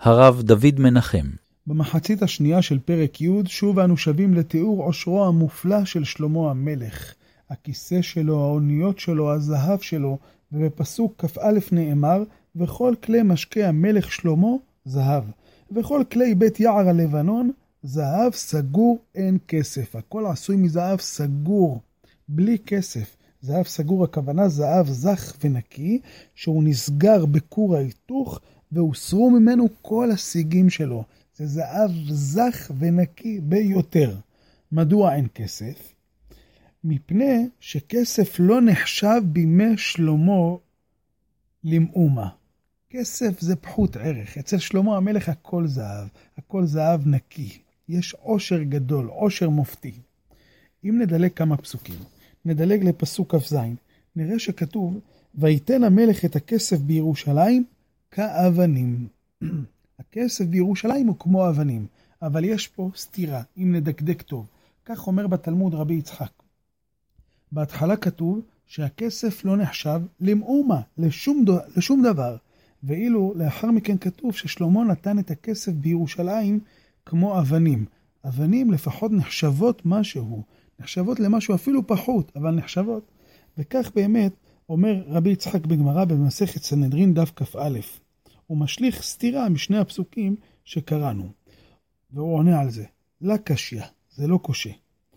הרב דוד מנחם. במחצית השנייה של פרק י' שוב אנו שבים לתיאור עושרו המופלא של שלמה המלך. הכיסא שלו, האוניות שלו, הזהב שלו, ובפסוק כ"א נאמר, וכל כלי משקה המלך שלמה זהב, וכל כלי בית יער הלבנון זהב סגור, אין כסף. הכל עשוי מזהב סגור, בלי כסף. זהב סגור הכוונה זהב זך ונקי, שהוא נסגר בכור ההיתוך, והוסרו ממנו כל השיגים שלו. זה זהב זך ונקי ביותר. מדוע אין כסף? מפני שכסף לא נחשב בימי שלמה למאומה. כסף זה פחות ערך. אצל שלמה המלך הכל זהב, הכל זהב נקי. יש עושר גדול, עושר מופתי. אם נדלג כמה פסוקים, נדלג לפסוק כ"ז, נראה שכתוב, ויתן המלך את הכסף בירושלים כאבנים. הכסף בירושלים הוא כמו אבנים, אבל יש פה סתירה, אם נדקדק טוב. כך אומר בתלמוד רבי יצחק. בהתחלה כתוב שהכסף לא נחשב למאומה, לשום דבר. ואילו לאחר מכן כתוב ששלמה נתן את הכסף בירושלים כמו אבנים. אבנים לפחות נחשבות משהו, נחשבות למשהו אפילו פחות, אבל נחשבות. וכך באמת אומר רבי יצחק בגמרא במסכת סנהדרין דף כ"א. הוא משליך סתירה משני הפסוקים שקראנו. והוא עונה על זה. לא קשיא, זה לא קשה.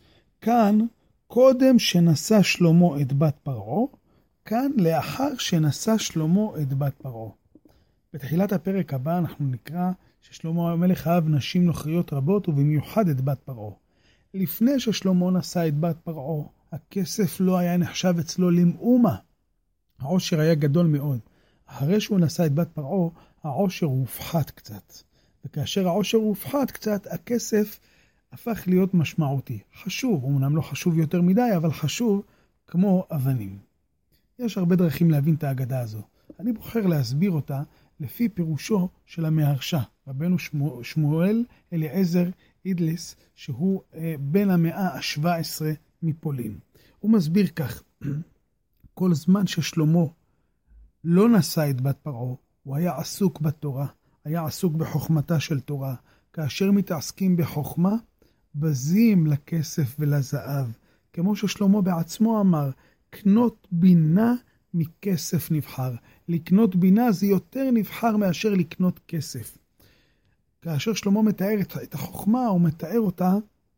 כאן קודם שנשא שלמה את בת פרעה, כאן לאחר שנשא שלמה את בת פרעה. בתחילת הפרק הבא אנחנו נקרא ששלמה המלך אהב נשים נוכריות רבות ובמיוחד את בת פרעה. לפני ששלמה נשא את בת פרעה, הכסף לא היה נחשב אצלו למאומה. העושר היה גדול מאוד. אחרי שהוא נשא את בת פרעה, העושר הופחת קצת. וכאשר העושר הופחת קצת, הכסף הפך להיות משמעותי. חשוב, אמנם לא חשוב יותר מדי, אבל חשוב כמו אבנים. יש הרבה דרכים להבין את ההגדה הזו. אני בוחר להסביר אותה לפי פירושו של המהרש"א, רבנו שמואל אליעזר אידליס, שהוא בן המאה ה-17 מפולין. הוא מסביר כך, כל זמן ששלמה לא נשא את בת פרעה, הוא היה עסוק בתורה, היה עסוק בחוכמתה של תורה. כאשר מתעסקים בחוכמה, בזים לכסף ולזהב. כמו ששלמה בעצמו אמר, קנות בינה מכסף נבחר. לקנות בינה זה יותר נבחר מאשר לקנות כסף. כאשר שלמה מתאר את החוכמה, הוא מתאר אותה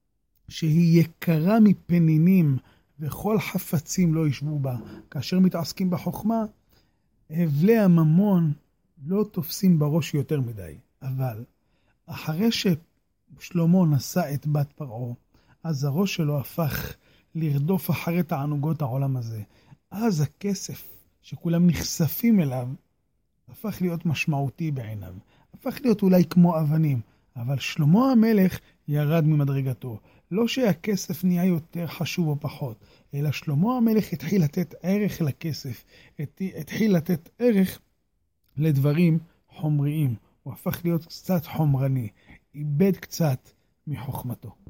שהיא יקרה מפנינים, וכל חפצים לא ישבו בה. כאשר מתעסקים בחוכמה, הבלי הממון לא תופסים בראש יותר מדי. אבל אחרי ששלמה נשא את בת פרעה, אז הראש שלו הפך לרדוף אחרי תענוגות העולם הזה. אז הכסף שכולם נחשפים אליו, הפך להיות משמעותי בעיניו. הפך להיות אולי כמו אבנים. אבל שלמה המלך ירד ממדרגתו. לא שהכסף נהיה יותר חשוב או פחות, אלא שלמה המלך התחיל לתת ערך לכסף. התחיל לתת ערך לדברים חומריים. הוא הפך להיות קצת חומרני. איבד קצת מחוכמתו.